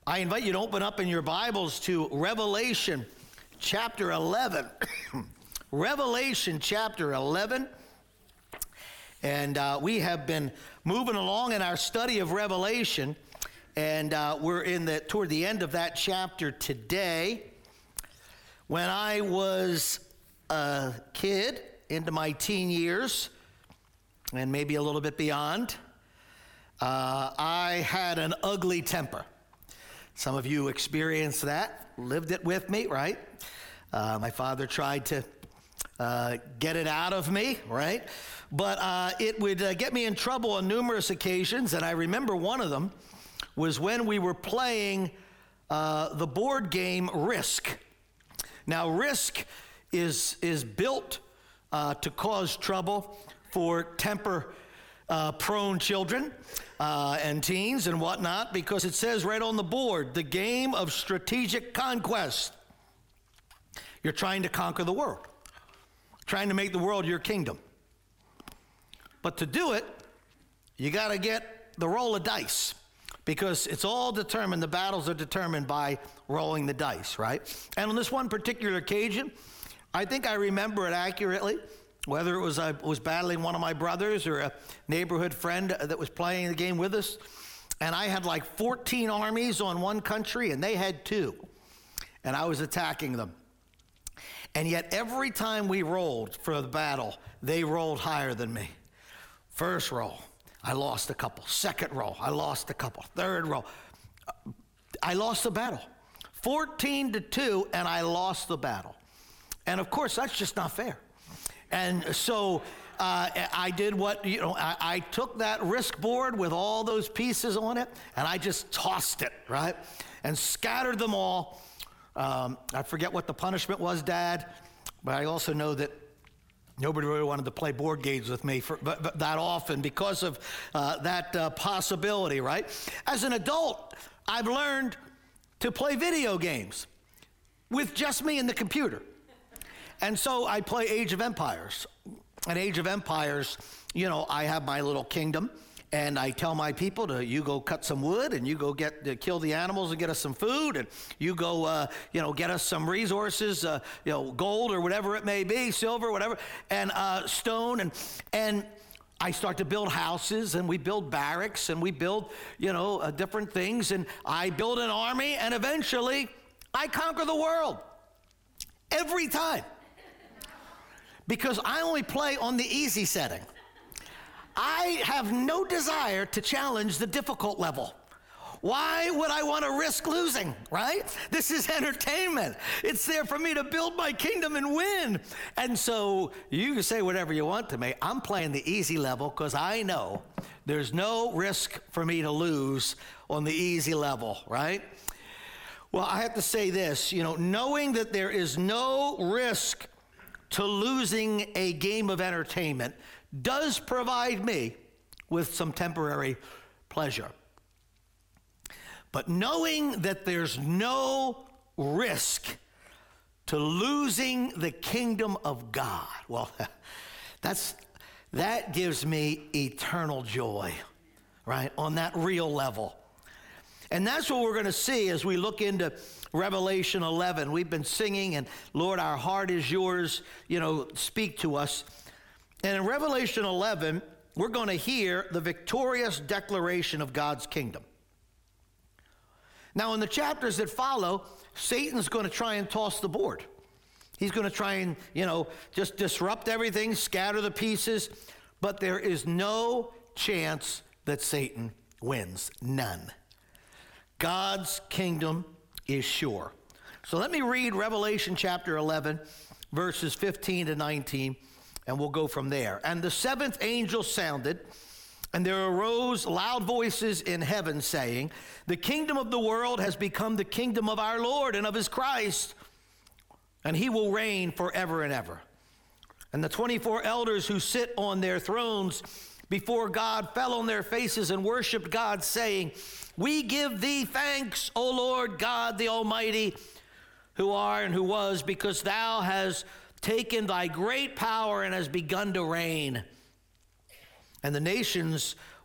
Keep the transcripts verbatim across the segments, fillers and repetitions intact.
I invite you to open up in your Bibles to Revelation chapter eleven. Revelation chapter eleven. And uh, we have been moving along in our study of Revelation, and uh, we're in the toward the end of that chapter today. When I was a kid, into my teen years, and maybe a little bit beyond, uh, I had an ugly temper. Some of you experienced that, lived it with me, right? Uh, my father tried to uh, get it out of me, right? But uh, it would uh, get me in trouble on numerous occasions, and I remember one of them was when we were playing uh, the board game Risk. Now, Risk is, is built uh, to cause trouble for temper Uh, prone children uh, and teens and whatnot, because it says right on the board, the game of strategic conquest. You're trying to conquer the world, trying to make the world your kingdom. But to do it, you got to get the roll of dice, because it's all determined, the battles are determined by rolling the dice, right? And on this one particular occasion, I think I remember it accurately. Whether it was I was battling one of my brothers or a neighborhood friend that was playing the game with us, and I had like fourteen armies on one country, and they had two, and I was attacking them. And yet every time we rolled for the battle, they rolled higher than me. First roll, I lost a couple. Second roll, I lost a couple. Third roll, I lost the battle. fourteen to two, and I lost the battle. And of course, that's just not fair. And so uh, I did what, you know, I, I took that Risk board with all those pieces on it, and I just tossed it, right? And scattered them all. Um, I forget what the punishment was, Dad, but I also know that nobody really wanted to play board games with me for, but, but that often because of uh, that uh, possibility, right? As an adult, I've learned to play video games with just me and the computer. And so I play Age of Empires. And Age of Empires, you know, I have my little kingdom, and I tell my people to, you go cut some wood, and you go get to kill the animals and get us some food, and you go, uh, you know, get us some resources, uh, you know, gold or whatever it may be, silver, whatever, and uh, stone, and and I start to build houses, and we build barracks, and we build, you know, uh, different things, and I build an army, and eventually I conquer the world every time. Because I only play on the easy setting. I have no desire to challenge the difficult level. Why would I want to risk losing, right? This is entertainment. It's there for me to build my kingdom and win. And so you can say whatever you want to me. I'm playing the easy level because I know there's no risk for me to lose on the easy level, right? Well, I have to say this, you know, knowing that there is no risk to losing a game of entertainment does provide me with some temporary pleasure. But knowing that there's no risk to losing the kingdom of God, well, that's that gives me eternal joy, right? On that real level. And that's what we're going to see as we look into Revelation eleven. We've been singing, and Lord, our heart is yours, you know, speak to us. And in Revelation eleven, we're going to hear the victorious declaration of God's kingdom. Now, in the chapters that follow, Satan's going to try and toss the board. He's going to try and, you know, just disrupt everything, scatter the pieces, but there is no chance that Satan wins. None. God's kingdom is sure. So let me read Revelation chapter eleven, verses fifteen to nineteen, and we'll go from there. And the seventh angel sounded, and there arose loud voices in heaven saying, the kingdom of the world has become the kingdom of our Lord and of his Christ, and he will reign forever and ever. And the twenty-four elders who sit on their thrones before God fell on their faces and worshiped God, saying, we give thee thanks, O Lord God the Almighty, who are and who was, because thou hast taken thy great power and has begun to reign. And the nations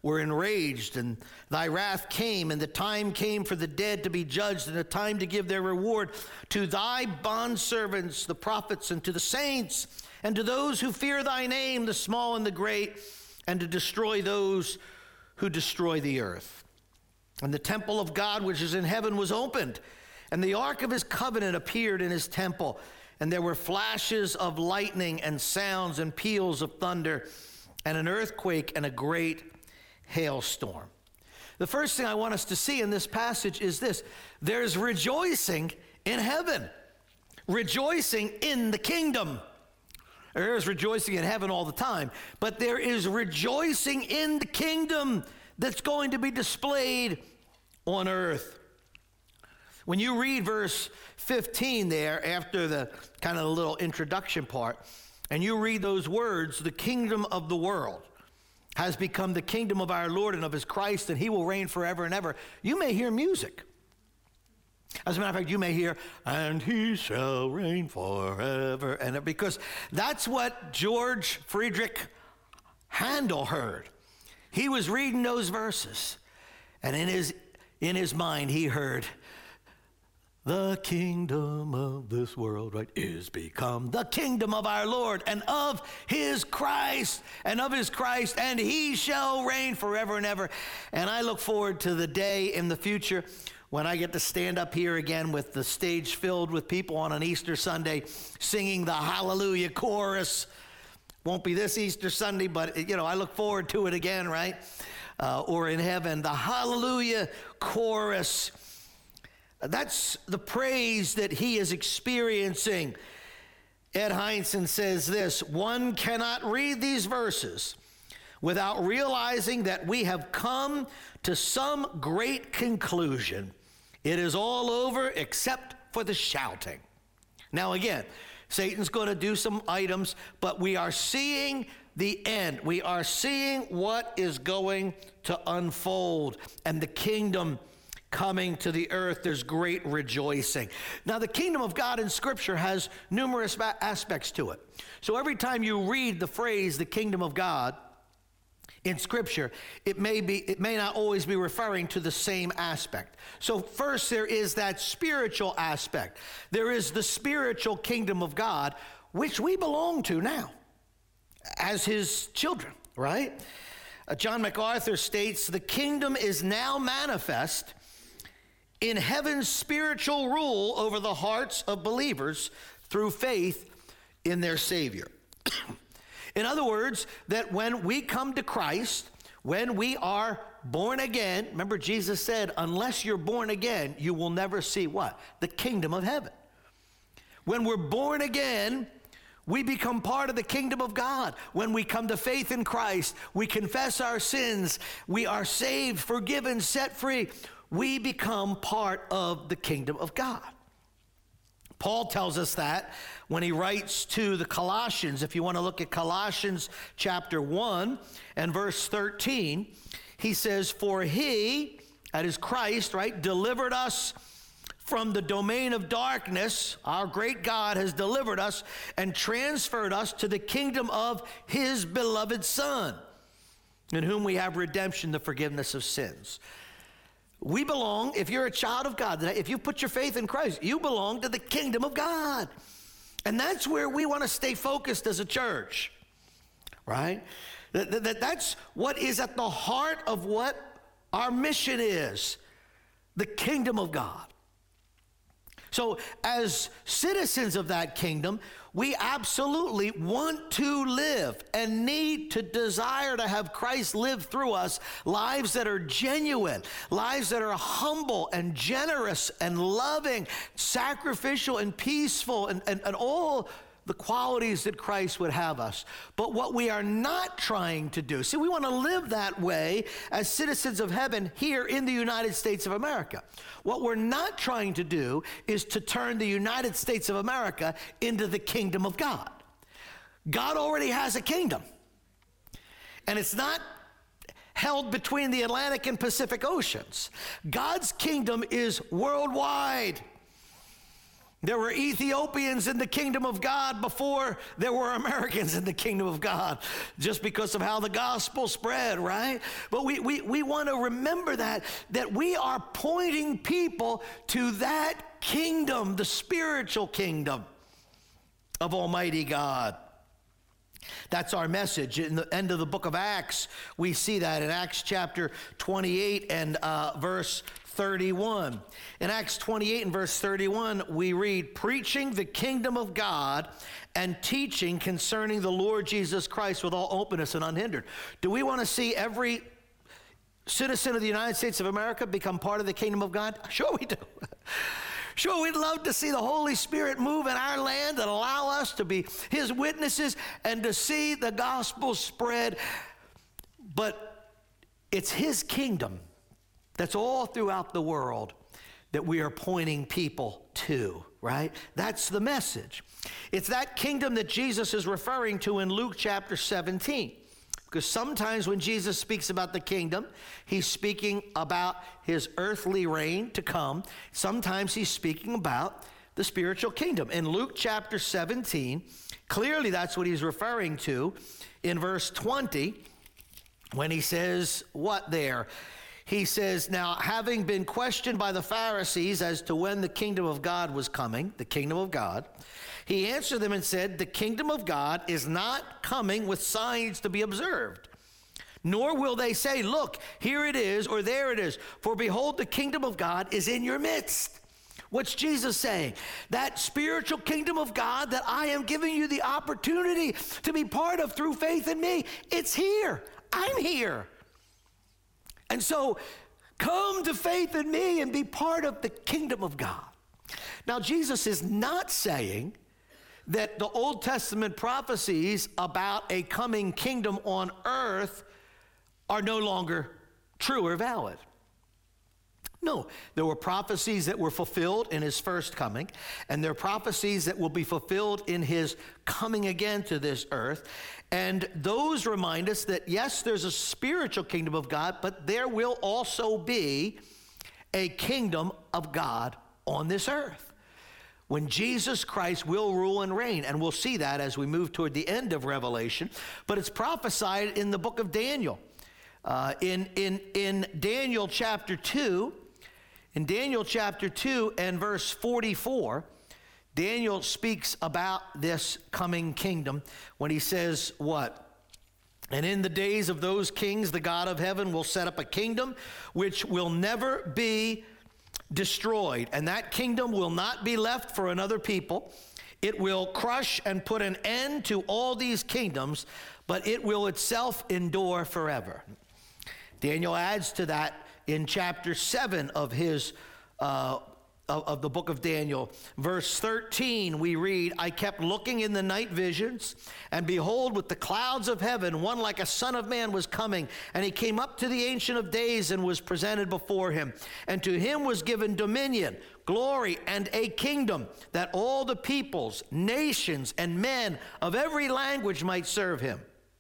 were enraged, and thy wrath came, and the time came for the dead to be judged, and the time to give their reward to thy bondservants, the prophets, and to the saints, and to those who fear thy name, the small and the great, and to destroy those who destroy the earth. And the temple of God which is in heaven was opened, and the ark of his covenant appeared in his temple, and there were flashes of lightning and sounds and peals of thunder, and an earthquake and a great hailstorm. The first thing I want us to see in this passage is this: there's rejoicing in heaven, rejoicing in the kingdom. There is rejoicing in heaven all the time, but there is rejoicing in the kingdom that's going to be displayed on earth. When you read verse fifteen there, after the kind of the little introduction part, and you read those words, the kingdom of the world has become the kingdom of our Lord and of his Christ, and he will reign forever and ever. You may hear music. As a matter of fact, you may hear, and he shall reign forever and ever, because that's what George Friedrich Handel heard. He was reading those verses, and in his, in his mind he heard, the kingdom of this world, right, is become the kingdom of our Lord and of his Christ and of his Christ, and he shall reign forever and ever. And I look forward to the day in the future when I get to stand up here again with the stage filled with people on an Easter Sunday singing the Hallelujah chorus. Won't be this Easter Sunday, but, you know, I look forward to it again, right? Uh, or in heaven, the Hallelujah chorus. That's the praise that he is experiencing. Ed Heinzen says this: one cannot read these verses without realizing that we have come to some great conclusion. It is all over except for the shouting. Now again, Satan's going to do some items, but we are seeing the end. We are seeing what is going to unfold, and the kingdom coming to the earth. There's great rejoicing. Now, the kingdom of God in Scripture has numerous aspects to it. So every time you read the phrase, the kingdom of God, in Scripture, it may be, it may not always be referring to the same aspect. So first, there is that spiritual aspect. There is the spiritual kingdom of God, which we belong to now as his children, right? Uh, John MacArthur states, the kingdom is now manifest in heaven's spiritual rule over the hearts of believers through faith in their Savior. In other words, that when we come to Christ, when we are born again, remember Jesus said, unless you're born again, you will never see what? The kingdom of heaven. When we're born again, we become part of the kingdom of God. When we come to faith in Christ, we confess our sins, we are saved, forgiven, set free. We become part of the kingdom of God. Paul tells us that when he writes to the Colossians. If you want to look at Colossians chapter one and verse thirteen, he says, for he, that is Christ, right, delivered us from the domain of darkness. Our great God has delivered us and transferred us to the kingdom of his beloved Son, in whom we have redemption, the forgiveness of sins. We belong, if you're a child of God, if you put your faith in Christ, you belong to the kingdom of God. And that's where we want to stay focused as a church, right? That, that, that's what is at the heart of what our mission is, the kingdom of God. So as citizens of that kingdom, we absolutely want to live and need to desire to have Christ live through us lives that are genuine, lives that are humble and generous and loving, sacrificial and peaceful, and, and, and all the qualities that Christ would have us. But what we are not trying to do, see, we want to live that way as citizens of heaven here in the United States of America. What we're not trying to do is to turn the United States of America into the kingdom of God. God already has a kingdom, and it's not held between the Atlantic and Pacific Oceans. God's kingdom is worldwide. There were Ethiopians in the kingdom of God before there were Americans in the kingdom of God, just because of how the gospel spread, right? But we, we, we want to remember that, that we are pointing people to that kingdom, the spiritual kingdom of Almighty God. That's our message. In the end of the book of Acts, we see that in Acts chapter twenty-eight and uh, verse thirty-one. In Acts twenty-eight and verse thirty-one, we read, preaching the kingdom of God and teaching concerning the Lord Jesus Christ with all openness and unhindered. Do we want to see every citizen of the United States of America become part of the kingdom of God? Sure we do. Sure, we'd love to see the Holy Spirit move in our land and allow us to be his witnesses and to see the gospel spread. But it's his kingdom that's all throughout the world that we are pointing people to, right? That's the message. It's that kingdom that Jesus is referring to in Luke chapter seventeen. Because sometimes when Jesus speaks about the kingdom, he's speaking about his earthly reign to come. Sometimes he's speaking about the spiritual kingdom. In Luke chapter seventeen, clearly that's what he's referring to in verse twenty, when he says what there? He says, now, having been questioned by the Pharisees as to when the kingdom of God was coming, the kingdom of God, he answered them and said, the kingdom of God is not coming with signs to be observed, nor will they say, look, here it is, or there it is. For behold, the kingdom of God is in your midst. What's Jesus saying? That spiritual kingdom of God that I am giving you the opportunity to be part of through faith in me, it's here. I'm here. And so come to faith in me and be part of the kingdom of God. Now, Jesus is not saying that the Old Testament prophecies about a coming kingdom on earth are no longer true or valid. No, there were prophecies that were fulfilled in his first coming, and there are prophecies that will be fulfilled in his coming again to this earth. And those remind us that, yes, there's a spiritual kingdom of God, but there will also be a kingdom of God on this earth, when Jesus Christ will rule and reign. And we'll see that as we move toward the end of Revelation. But it's prophesied in the book of Daniel. Uh, in, in, in Daniel chapter two, in Daniel chapter two and verse forty-four, Daniel speaks about this coming kingdom when he says what? And in the days of those kings, the God of heaven will set up a kingdom which will never be destroyed, and that kingdom will not be left for another people. It will crush and put an end to all these kingdoms, but it will itself endure forever. Daniel adds to that in chapter seven of his uh, of, of the book of Daniel. Verse thirteen, we read, I kept looking in the night visions, and behold, with the clouds of heaven, one like a son of man was coming, and he came up to the Ancient of Days and was presented before him. And to him was given dominion, glory, and a kingdom, that all the peoples, nations, and men of every language might serve him.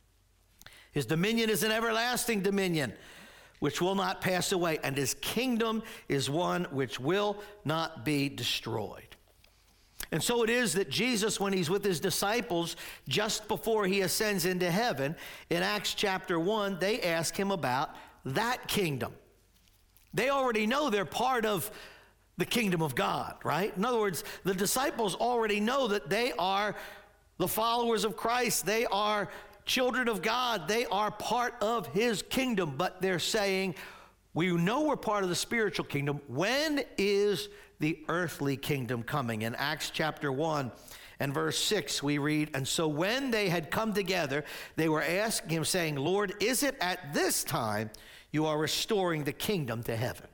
His dominion is an everlasting dominion, which will not pass away, and his kingdom is one which will not be destroyed. And so it is that Jesus, when he's with his disciples, just before he ascends into heaven, in Acts chapter one, they ask him about that kingdom. They already know they're part of the kingdom of God, right? In other words, the disciples already know that they are the followers of Christ. They are children of God. They are part of his kingdom, but they're saying, we know we're part of the spiritual kingdom. When is the earthly kingdom coming? In Acts chapter one and verse six, we read, and so when they had come together, they were asking him, saying, Lord, is it at this time you are restoring the kingdom to heaven?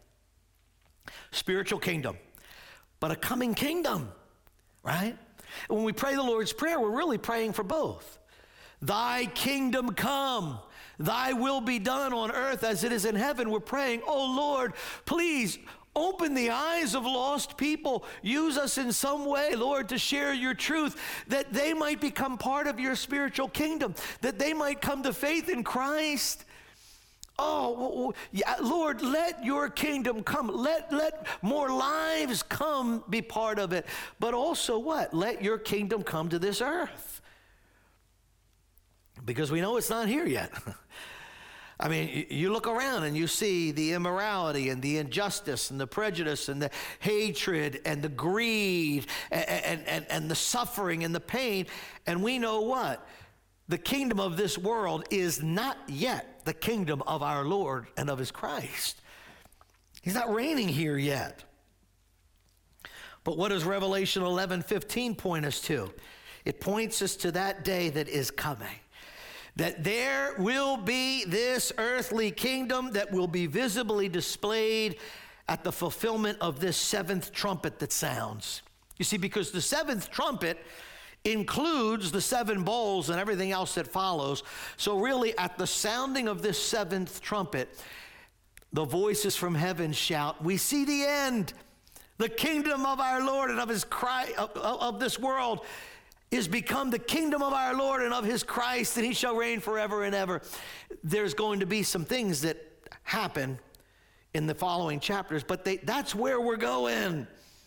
Spiritual kingdom, but a coming kingdom, right? When we pray the Lord's Prayer, we're really praying for both. Thy kingdom come, thy will be done on earth as it is in heaven. We're praying, oh Lord, please open the eyes of lost people. Use us in some way, Lord, to share your truth, that they might become part of your spiritual kingdom, that they might come to faith in Christ. Oh, yeah, Lord, let your kingdom come. Let, let more lives come be part of it. But also what? Let your kingdom come to this earth. Because we know it's not here yet. I mean, you look around and you see the immorality and the injustice and the prejudice and the hatred and the greed and, and, and, and the suffering and the pain. And we know what? The kingdom of this world is not yet the kingdom of our Lord and of his Christ. He's not reigning here yet. But what does Revelation eleven fifteen point us to? It points us to that day that is coming. That there will be this earthly kingdom that will be visibly displayed at the fulfillment of this seventh trumpet that sounds. You see, because the seventh trumpet includes the seven bowls and everything else that follows. So really, at the sounding of this seventh trumpet, the voices from heaven shout, we see the end. The kingdom of our Lord and of his Christ, of, of this world is become the kingdom of our Lord and of his Christ, and he shall reign forever and ever. There's going to be some things that happen in the following chapters, but they, that's where we're going.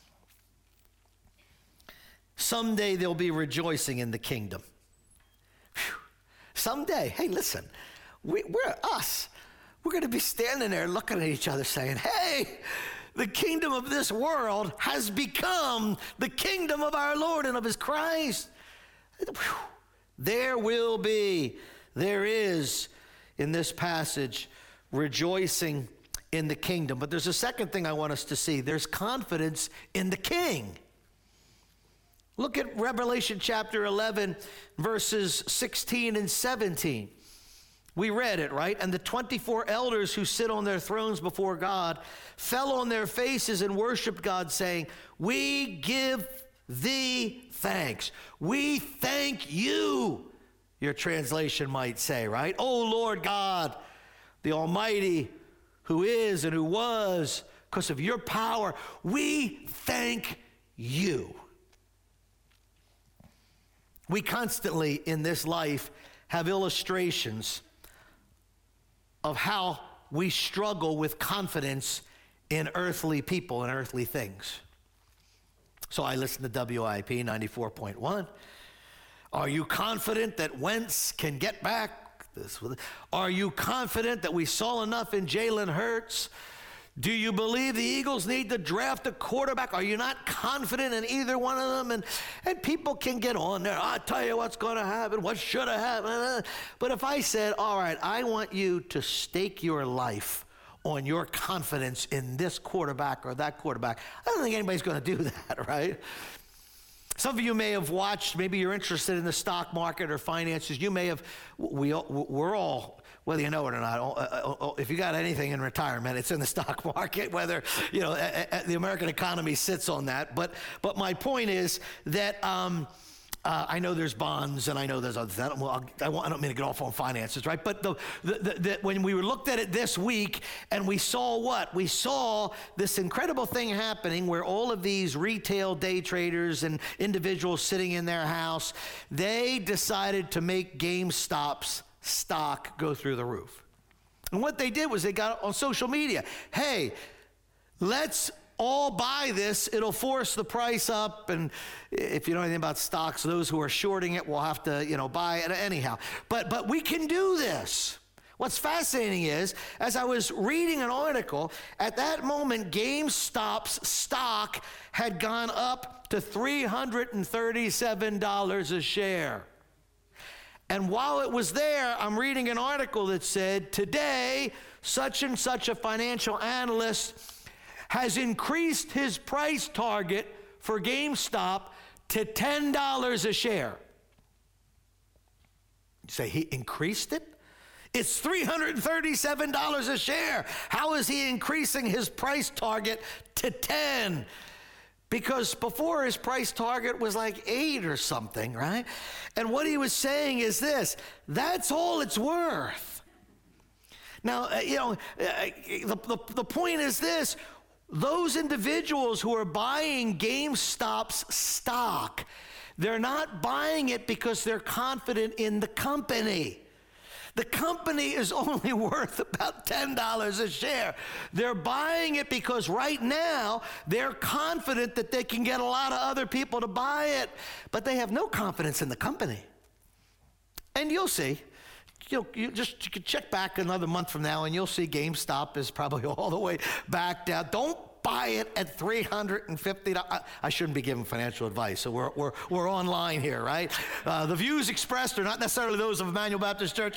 Someday there'll be rejoicing in the kingdom. Whew. Someday, hey, listen, we, we're us. We're going to be standing there looking at each other saying, hey, the kingdom of this world has become the kingdom of our Lord and of his Christ. Whew. There will be, there is in this passage rejoicing in the kingdom. But there's a second thing I want us to see. There's confidence in the king. Look at Revelation chapter eleven, verses sixteen and seventeen. We read it, right? And the twenty-four elders who sit on their thrones before God fell on their faces and worshiped God, saying, we give thee thanks. We thank you, your translation might say, right? Oh, Lord God, the Almighty, who is and who was, because of your power, we thank you. We constantly in this life have illustrations of how we struggle with confidence in earthly people and earthly things. So I listen to W I P ninety-four point one. Are you confident that Wentz can get back? This, are you confident that we saw enough in Jalen Hurts? Do you believe the Eagles need to draft a quarterback? Are you not confident in either one of them? And, and people can get on there. I'll tell you what's going to happen. What should have happened? But if I said, all right, I want you to stake your life on your confidence in this quarterback or that quarterback, I don't think anybody's going to do that, right? Some of you may have watched, maybe you're interested in the stock market or finances. You may have, we, we're all, whether you know it or not, if you got anything in retirement, it's in the stock market, whether, you know, the American economy sits on that. But but my point is that um, uh, I know there's bonds and I know there's other things. I don't, well, I, I don't mean to get off on finances, right? But the, the, the, the, when we looked at it this week and we saw what? We saw this incredible thing happening where all of these retail day traders and individuals sitting in their house, they decided to make GameStop's stock go through the roof. And what they did was they got on social media, hey, let's all buy this. It'll force the price up. And if you know anything about stocks, those who are shorting it will have to, you know, buy it anyhow. But but we can do this. What's fascinating is, as I was reading an article, at that moment, GameStop's stock had gone up to three hundred thirty-seven dollars a share. And while it was there, I'm reading an article that said, today, such and such a financial analyst has increased his price target for GameStop to ten dollars a share. You say he increased it? It's three hundred thirty-seven dollars a share. How is he increasing his price target to ten? Because before his price target was like eight or something, right? And what he was saying is this, that's all it's worth. Now, uh, you know, uh, the, the, the point is this, those individuals who are buying GameStop's stock, they're not buying it because they're confident in the company. The company is only worth about ten dollars a share. They're buying it because right now they're confident that they can get a lot of other people to buy it, but they have no confidence in the company. And you'll see. You, you just you can check back another month from now and you'll see GameStop is probably all the way back down. Don't buy it at three hundred fifty dollars. I, I shouldn't be giving financial advice, so we're, we're, we're online here, right? Uh, the views expressed are not necessarily those of Emmanuel Baptist Church.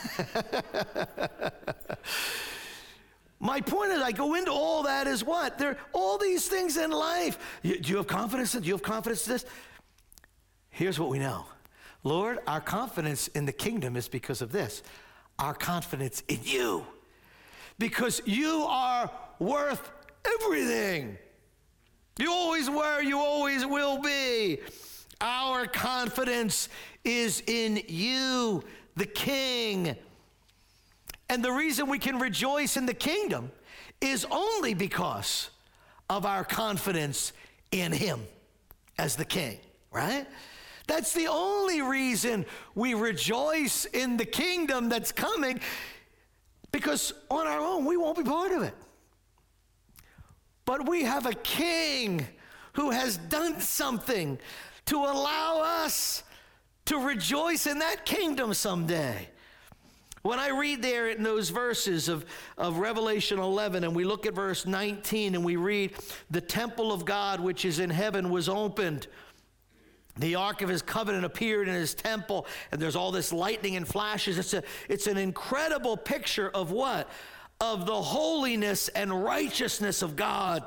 My point is, I go into all that is what? There are all these things in life. You, do you have confidence in, do you have confidence in this? Here's what we know. Lord, our confidence in the kingdom is because of this. Our confidence in you. Because you are worth everything. You always were, you always will be. Our confidence is in you, the King. And the reason we can rejoice in the kingdom is only because of our confidence in him as the King, right? That's the only reason we rejoice in the kingdom that's coming, because on our own, we won't be part of it. But we have a king who has done something to allow us to rejoice in that kingdom someday. When I read there in those verses of, of Revelation eleven, and we look at verse nineteen, and we read, the temple of God which is in heaven was opened. The ark of his covenant appeared in his temple, and there's all this lightning and flashes. It's a, it's an incredible picture of what? Of the holiness and righteousness of God.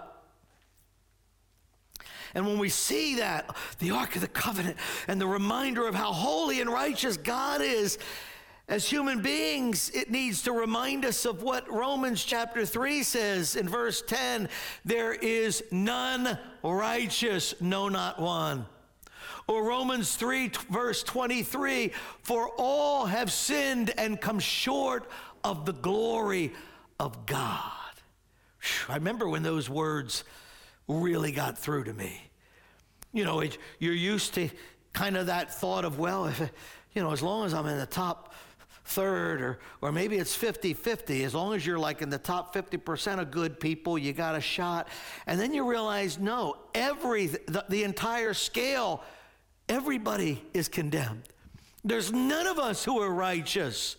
And when we see that, the ark of the covenant, and the reminder of how holy and righteous God is, as human beings, it needs to remind us of what Romans chapter three says in verse ten. There is none righteous, no, not one. Or Romans three, verse twenty-three, for all have sinned and come short of the glory of God. Whew, I remember when those words really got through to me. You know, it, you're used to kind of that thought of, well, if, you know, as long as I'm in the top third, or or maybe it's fifty fifty, as long as you're like in the top fifty percent of good people, you got a shot. And then you realize, no, every the, the entire scale, everybody is condemned. There's none of us who are righteous.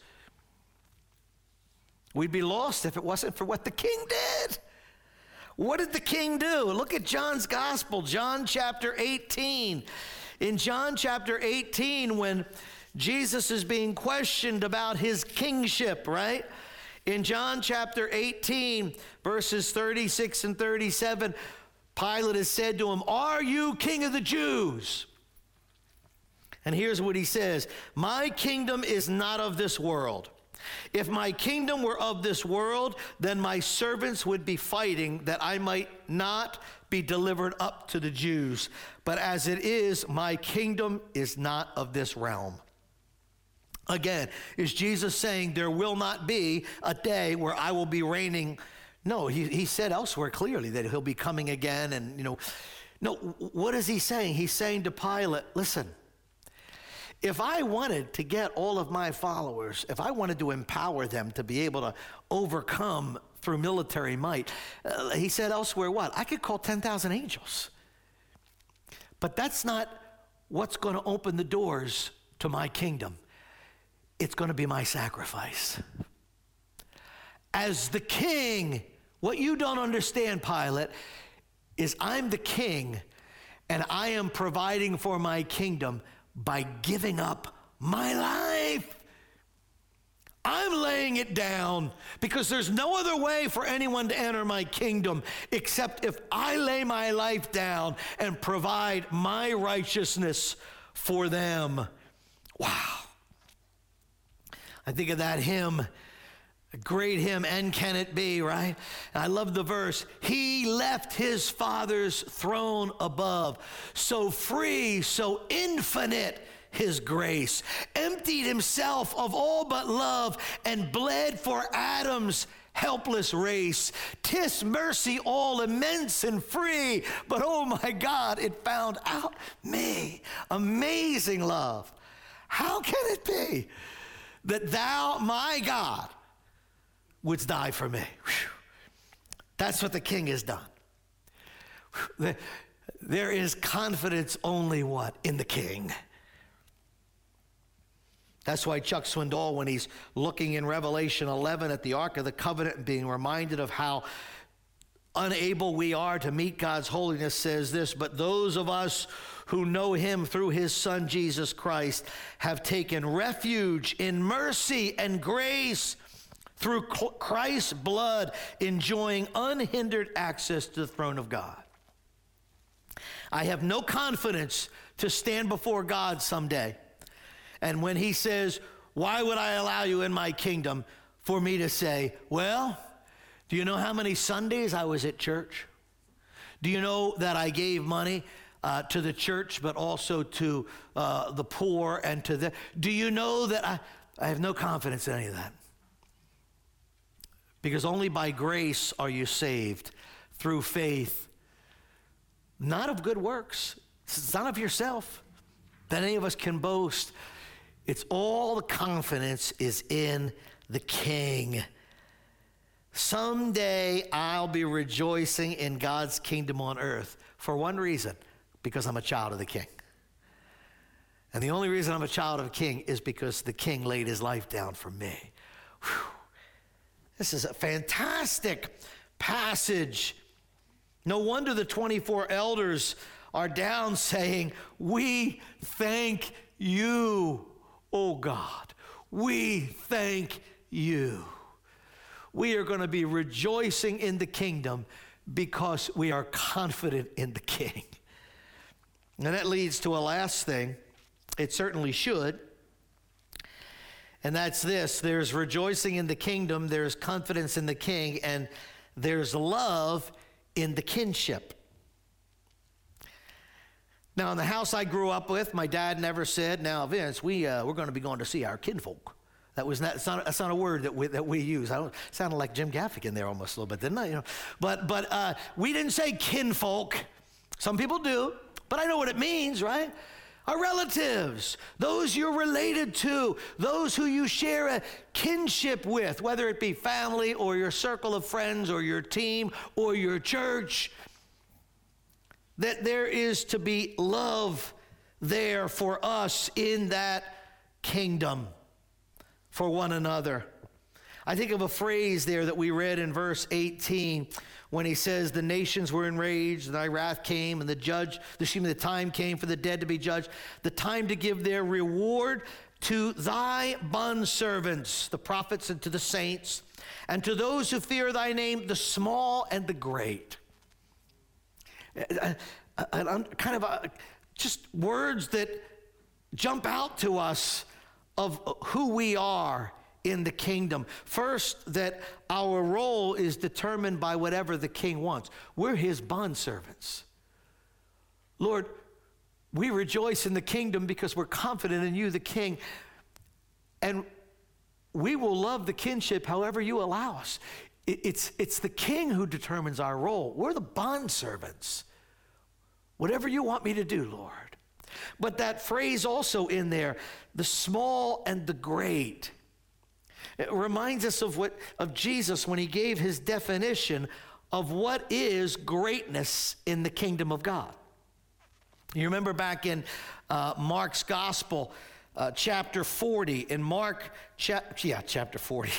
We'd be lost if it wasn't for what the King did. What did the King do? Look at John's gospel, John chapter eighteen. In John chapter eighteen, when Jesus is being questioned about his kingship, right? In John chapter eighteen, verses thirty-six and thirty-seven, Pilate has said to him, "Are you king of the Jews?" And here's what he says, "My kingdom is not of this world. If my kingdom were of this world, then my servants would be fighting that I might not be delivered up to the Jews. But as it is, my kingdom is not of this realm." Again, is Jesus saying there will not be a day where I will be reigning? No, he, he said elsewhere clearly that he'll be coming again. And, you know, no, what is he saying? He's saying to Pilate, listen, if I wanted to get all of my followers, if I wanted to empower them to be able to overcome through military might, uh, he said elsewhere, what? I could call ten thousand angels. But that's not what's going to open the doors to my kingdom. It's going to be my sacrifice. As the king, what you don't understand, Pilate, is I'm the king, and I am providing for my kingdom by giving up my life. I'm laying it down because there's no other way for anyone to enter my kingdom except if I lay my life down and provide my righteousness for them. Wow. I think of that hymn, a great hymn, "And Can It Be," right? And I love the verse, "He left his Father's throne above, so free, so infinite his grace, emptied himself of all but love, and bled for Adam's helpless race. 'Tis mercy all immense and free, but oh my God, it found out me." Amazing love. How can it be that thou, my God, wouldst die for me. Whew. That's what the King has done. Whew. There is confidence only what? In the King. That's why Chuck Swindoll, when he's looking in Revelation eleven at the Ark of the Covenant and being reminded of how unable we are to meet God's holiness, says this, but those of us who know him through his Son, Jesus Christ, have taken refuge in mercy and grace through Christ's blood, enjoying unhindered access to the throne of God. I have no confidence to stand before God someday. And when he says, why would I allow you in my kingdom? For me to say, well, do you know how many Sundays I was at church? Do you know that I gave money uh, to the church, but also to uh, the poor and to the... Do you know that I, I have no confidence in any of that? Because only by grace are you saved, through faith, not of good works. It's not of yourself that any of us can boast. It's all the confidence is in the King. Someday I'll be rejoicing in God's kingdom on earth for one reason, because I'm a child of the King. And the only reason I'm a child of the King is because the King laid his life down for me. Whew. This is a fantastic passage. No wonder the twenty-four elders are down saying, we thank you, O God. We thank you. We are going to be rejoicing in the kingdom because we are confident in the King. And that leads to a last thing. It certainly should. And that's this. There's rejoicing in the kingdom, there's confidence in the King, and there's love in the kinship. Now, in the house I grew up with, my dad never said, now, Vince, we, uh, we're going to be going to see our kinfolk. That was not, that's not, that's not a word that we, that we use. I don't, sounded like Jim Gaffigan there almost a little bit, didn't I? You know, but but uh, we didn't say kinfolk. Some people do, but I know what it means, right? Our relatives, those you're related to, those who you share a kinship with, whether it be family or your circle of friends or your team or your church, that there is to be love there for us in that kingdom for one another. I think of a phrase there that we read in verse eighteen when he says, the nations were enraged, and thy wrath came, and the judge, the, excuse me, the time came for the dead to be judged, the time to give their reward to thy bondservants, the prophets, and to the saints, and to those who fear thy name, the small and the great. Uh, uh, uh, kind of uh, just words that jump out to us of who we are in the kingdom. First, that our role is determined by whatever the King wants. We're his bondservants. Lord, we rejoice in the kingdom because we're confident in you, the King, and we will love the kinship however you allow us. It's, it's the King who determines our role. We're the bondservants. Whatever you want me to do, Lord. But that phrase also in there, the small and the great, it reminds us of what of Jesus when he gave his definition of what is greatness in the kingdom of God. You remember back in uh, Mark's Gospel, uh, chapter forty, in Mark, cha- yeah, chapter forty.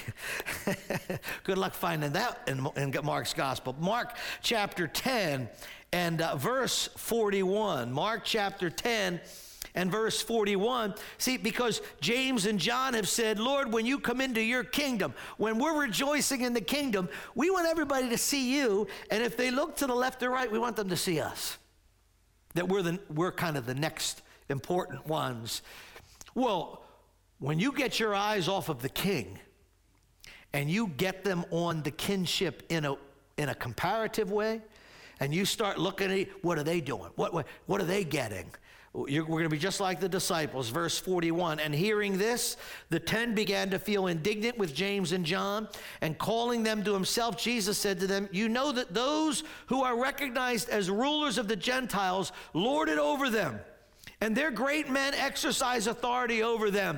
Good luck finding that in, in Mark's Gospel. Mark chapter ten and uh, verse forty-one. Mark chapter ten and verse forty-one. See, because James and John have said, Lord, when you come into your kingdom, when we're rejoicing in the kingdom, we want everybody to see you. And if they look to the left or right, we want them to see us. That we're, the, we're kind of the next important ones. Well, when you get your eyes off of the King and you get them on the kinship in a, in a comparative way, and you start looking at what are they doing? What, what, what are they getting? You're, we're going to be just like the disciples. Verse forty-one, and hearing this, the ten began to feel indignant with James and John, and calling them to himself, Jesus said to them, you know that those who are recognized as rulers of the Gentiles lord it over them, and their great men exercise authority over them.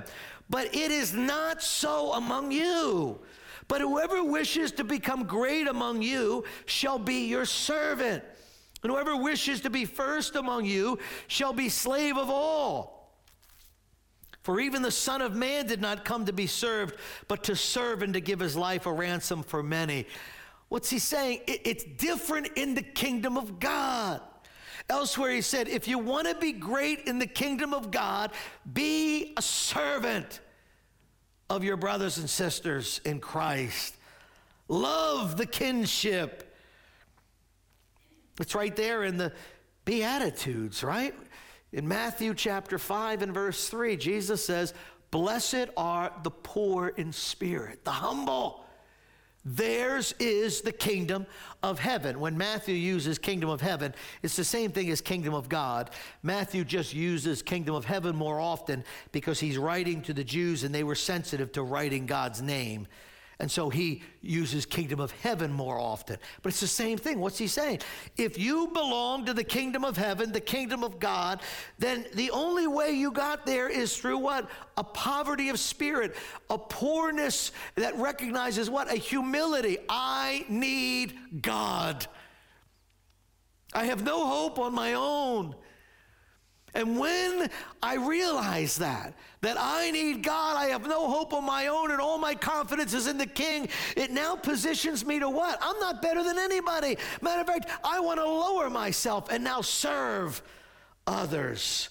But it is not so among you. But whoever wishes to become great among you shall be your servant. And whoever wishes to be first among you shall be slave of all. For even the Son of Man did not come to be served, but to serve and to give his life a ransom for many. What's he saying? It, it's different in the kingdom of God. Elsewhere he said, if you want to be great in the kingdom of God, be a servant of your brothers and sisters in Christ. Love the kinship. It's right there in the Beatitudes, right? In Matthew chapter five and verse three, Jesus says, blessed are the poor in spirit, the humble. Theirs is the kingdom of heaven. When Matthew uses kingdom of heaven, it's the same thing as kingdom of God. Matthew just uses kingdom of heaven more often because he's writing to the Jews and they were sensitive to writing God's name. And so he uses kingdom of heaven more often. But it's the same thing. What's he saying? If you belong to the kingdom of heaven, the kingdom of God, then the only way you got there is through what? A poverty of spirit, a poorness that recognizes what? A humility. I need God. I have no hope on my own. And when I realize that, that I need God, I have no hope on my own, and all my confidence is in the King, it now positions me to what? I'm not better than anybody. Matter of fact, I want to lower myself and now serve others.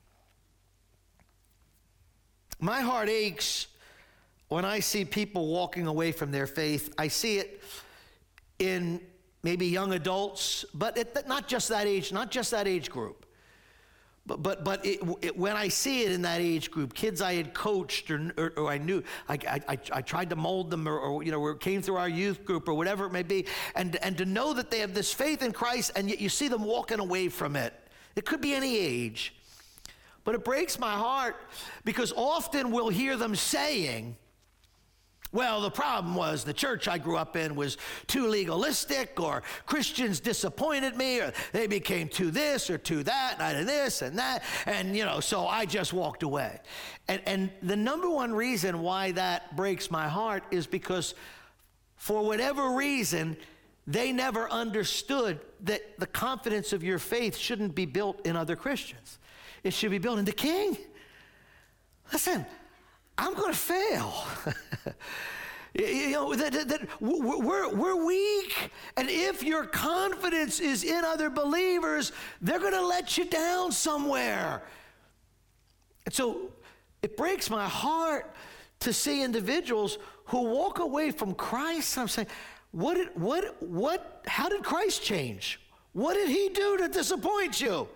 My heart aches when I see people walking away from their faith. I see it in maybe young adults, but it, not just that age, not just that age group. But but but it, it, when I see it in that age group, kids I had coached or, or, or I knew, I, I, I tried to mold them or, or you know, or came through our youth group or whatever it may be, and, and to know that they have this faith in Christ and yet you see them walking away from it. It could be any age. But it breaks my heart because often we'll hear them saying, well, the problem was the church I grew up in was too legalistic, or Christians disappointed me, or they became too this or too that, and I did this and that, and, you know, so I just walked away. And, and the number one reason why that breaks my heart is because for whatever reason, they never understood that the confidence of your faith shouldn't be built in other Christians. It should be built in the King. Listen, I'm going to fail. you know, that, that, that we're, we're weak. And if your confidence is in other believers, they're going to let you down somewhere. And so it breaks my heart to see individuals who walk away from Christ. I'm saying, what did, what, what, how did Christ change? What did he do to disappoint you?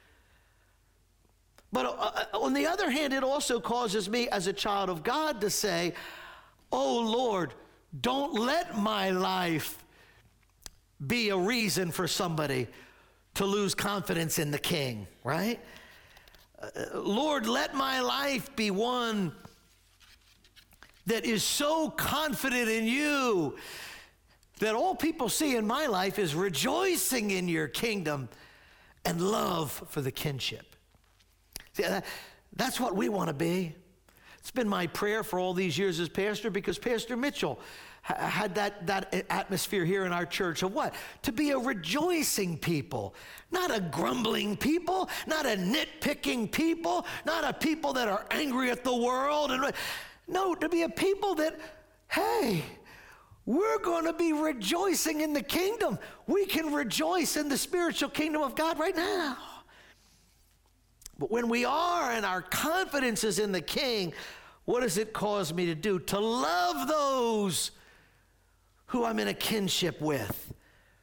But uh, on the other hand, it also causes me as a child of God to say, oh Lord, don't let my life be a reason for somebody to lose confidence in the King, right? Uh, Lord, let my life be one that is so confident in you that all people see in my life is rejoicing in your kingdom and love for the kinship. See, that, that's what we want to be. It's been my prayer for all these years as pastor, because Pastor Mitchell ha- had that, that atmosphere here in our church of what? To be a rejoicing people, not a grumbling people, not a nitpicking people, not a people that are angry at the world. And no, to be a people that, hey, we're going to be rejoicing in the kingdom. We can rejoice in the spiritual kingdom of God right now. But when we are and our confidence is in the King, what does it cause me to do? To love those who I'm in a kinship with.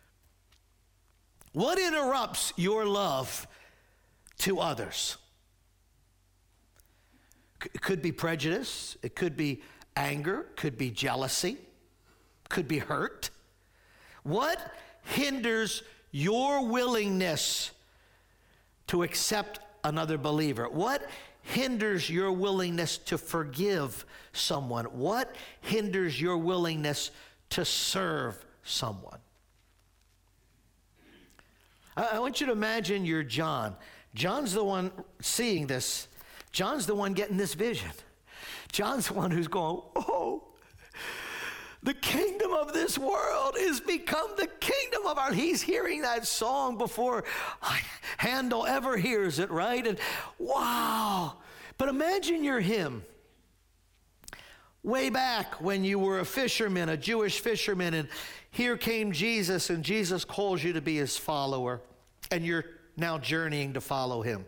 What interrupts your love to others? It could be prejudice. It could be anger. Could be jealousy. Could be hurt. What hinders your willingness to accept another believer? What hinders your willingness to forgive someone? What hinders your willingness to serve someone? I, I want you to imagine you're John. John's the one seeing this. John's the one getting this vision. John's the one who's going, oh, the kingdom of this world is become the kingdom of our... He's hearing that song before Handel ever hears it, right? And wow. But imagine you're him. Way back when you were a fisherman, a Jewish fisherman, and here came Jesus, and Jesus calls you to be his follower, and you're now journeying to follow him.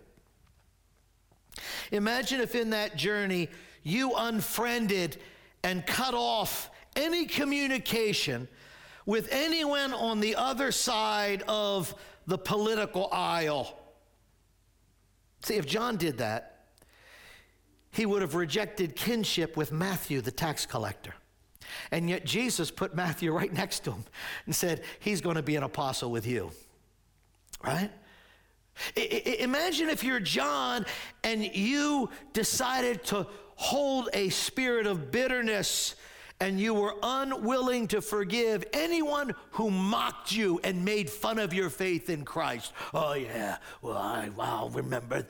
Imagine if in that journey you unfriended and cut off any communication with anyone on the other side of the political aisle. See, if John did that, he would have rejected kinship with Matthew, the tax collector. And yet Jesus put Matthew right next to him and said, he's going to be an apostle with you. Right? I- I- imagine if you're John and you decided to hold a spirit of bitterness and you were unwilling to forgive anyone who mocked you and made fun of your faith in Christ. Oh yeah, well, I, wow, remember.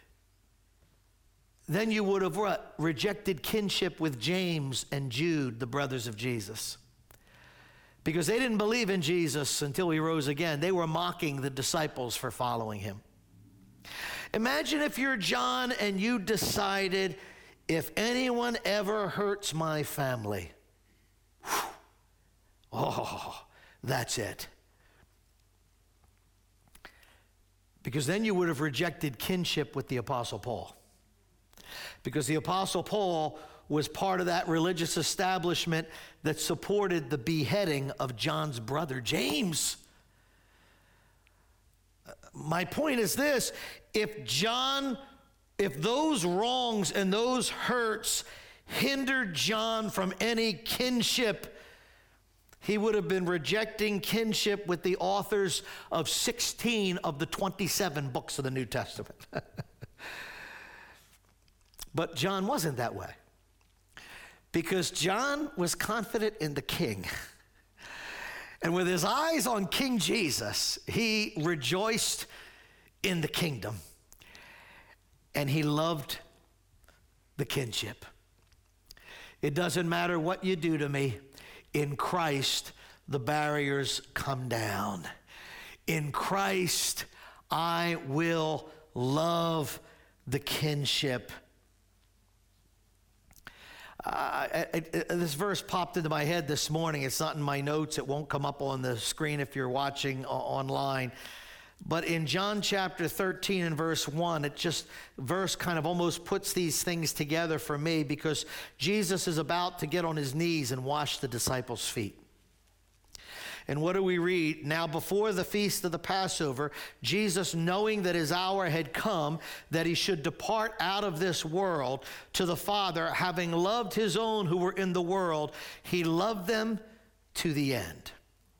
Then you would have what? Rejected kinship with James and Jude, the brothers of Jesus. Because they didn't believe in Jesus until he rose again. They were mocking the disciples for following him. Imagine if you're John and you decided, if anyone ever hurts my family, whew, oh, that's it. Because then you would have rejected kinship with the Apostle Paul. Because the Apostle Paul was part of that religious establishment that supported the beheading of John's brother, James. My point is this: if John, if those wrongs and those hurts hindered John from any kinship, he would have been rejecting kinship with the authors of sixteen of the twenty-seven books of the New Testament. But John wasn't that way, because John was confident in the King. And with his eyes on King Jesus, he rejoiced in the kingdom. And he loved the kinship. It doesn't matter what you do to me. In Christ, the barriers come down. In Christ, I will love the kinship. Uh, it, it, this verse popped into my head this morning. It's not in my notes. It won't come up on the screen if you're watching uh, online. But in John chapter thirteen and verse one, it just, verse kind of almost puts these things together for me, because Jesus is about to get on his knees and wash the disciples' feet. And what do we read? Now before the feast of the Passover, Jesus, knowing that his hour had come, that he should depart out of this world to the Father, having loved his own who were in the world, he loved them to the end.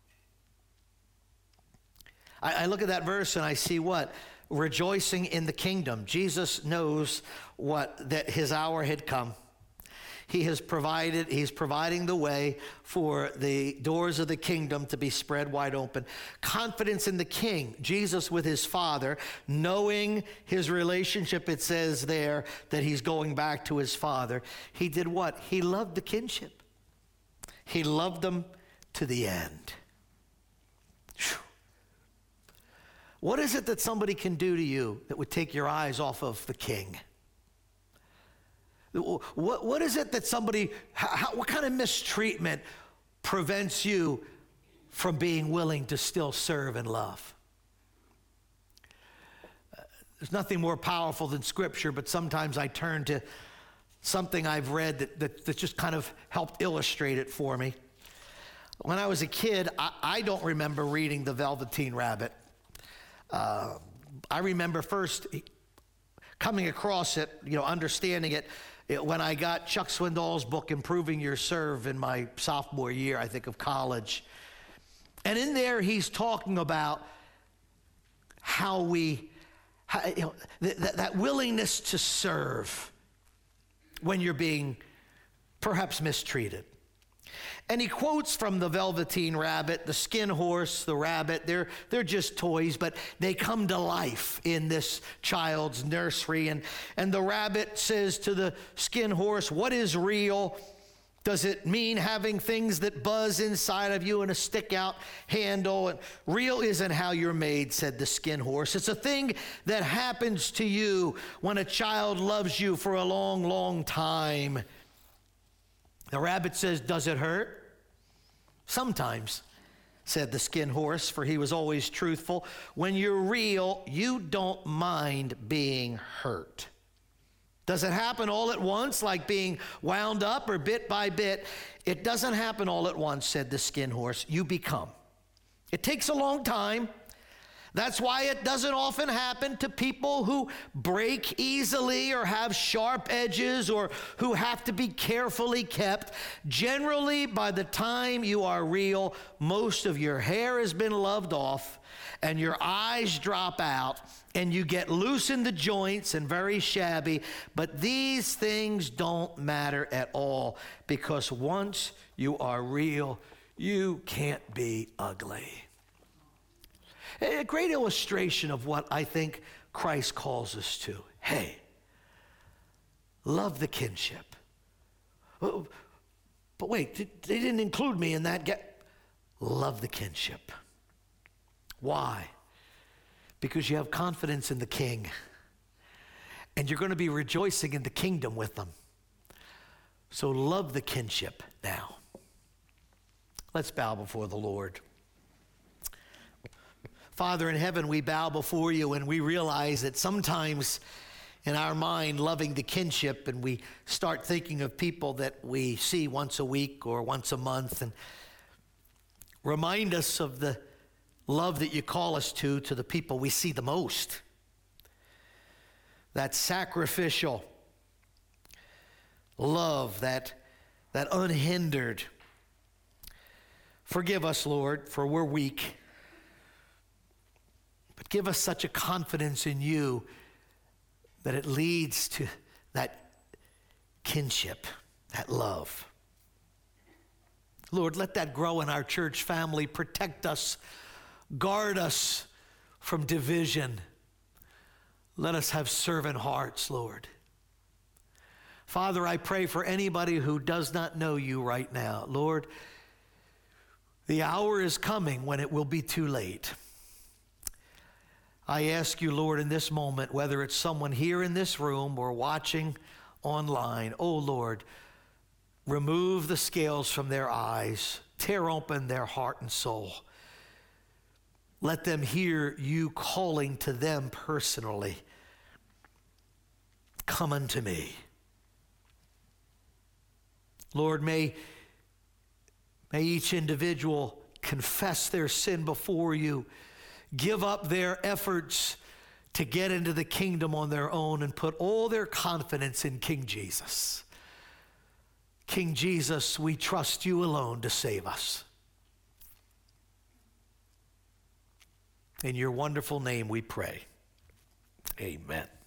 I, I look at that verse and I see what? Rejoicing in the kingdom. Jesus knows what? That his hour had come. He has provided, he's providing the way for the doors of the kingdom to be spread wide open. Confidence in the King, Jesus with his Father, knowing his relationship, it says there that he's going back to his Father. He did what? He loved the kinship. He loved them to the end. Whew. What is it that somebody can do to you that would take your eyes off of the King? What, what is it that somebody, how, what kind of mistreatment prevents you from being willing to still serve and love? Uh, there's nothing more powerful than Scripture, but sometimes I turn to something I've read that, that, that just kind of helped illustrate it for me. When I was a kid, I, I don't remember reading The Velveteen Rabbit. Uh, I remember first coming across it, you know, understanding it, it when I got Chuck Swindoll's book, Improving Your Serve, in my sophomore year, I think, of college. And in there, he's talking about how we, how, you know, th- th- that willingness to serve when you're being perhaps mistreated. And he quotes from the Velveteen Rabbit, the Skin Horse, the rabbit. They're, they're just toys, but they come to life in this child's nursery. And, and the rabbit says to the Skin Horse, what is real? Does it mean having things that buzz inside of you and a stick-out handle? And real isn't how you're made, said the Skin Horse. It's a thing that happens to you when a child loves you for a long, long time. The rabbit says, does it hurt? Sometimes, said the Skin Horse, for he was always truthful. When you're real, you don't mind being hurt. Does it happen all at once, like being wound up or bit by bit? It doesn't happen all at once, said the Skin Horse. You become. It takes a long time. That's why it doesn't often happen to people who break easily or have sharp edges or who have to be carefully kept. Generally, by the time you are real, most of your hair has been loved off and your eyes drop out and you get loose in the joints and very shabby. But these things don't matter at all, because once you are real, you can't be ugly. A great illustration of what I think Christ calls us to. Hey, love the kinship. Oh, but wait, they didn't include me in that. Get, love the kinship. Why? Because you have confidence in the King, and you're going to be rejoicing in the kingdom with them. So love the kinship now. Let's bow before the Lord. Father in heaven, we bow before you and we realize that sometimes in our mind, loving the kinship, and we start thinking of people that we see once a week or once a month, and remind us of the love that you call us to, to the people we see the most. That sacrificial love, that, that unhindered. Forgive us, Lord, for we're weak. But give us such a confidence in you that it leads to that kinship, that love. Lord, let that grow in our church family. Protect us, guard us from division. Let us have servant hearts, Lord. Father, I pray for anybody who does not know you right now. Lord, the hour is coming when it will be too late. I ask you, Lord, in this moment, whether it's someone here in this room or watching online, oh Lord, remove the scales from their eyes, tear open their heart and soul. Let them hear you calling to them personally. Come unto me. Lord, may, may each individual confess their sin before you, give up their efforts to get into the kingdom on their own, and put all their confidence in King Jesus. King Jesus, we trust you alone to save us. In your wonderful name we pray. Amen.